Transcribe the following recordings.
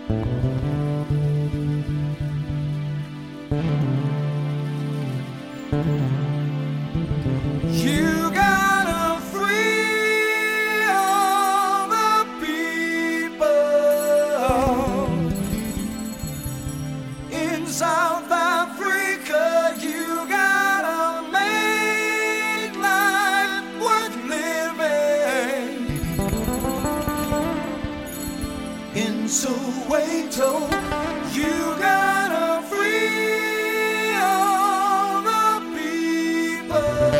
You gotta free all the people in South Africa. You gotta make life worth living in Soweto. You gotta free all the people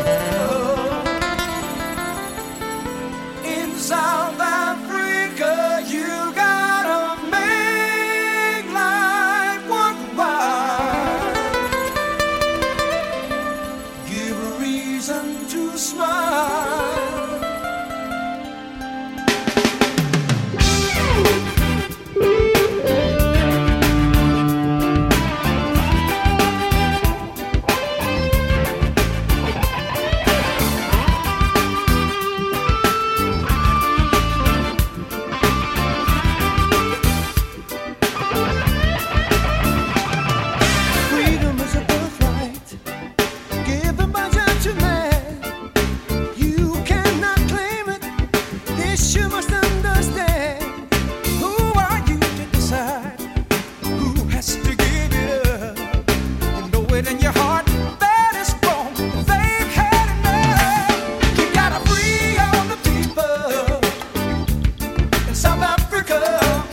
in South Africa. You gotta make life worthwhile. Give a reason to smile. Freedom is a birthright given by gentlemen. You cannot claim it. This you must understand. Who are you to decide who has to give it up? You know it in your heart that is wrong. They've had enough. You gotta free all the people in South Africa.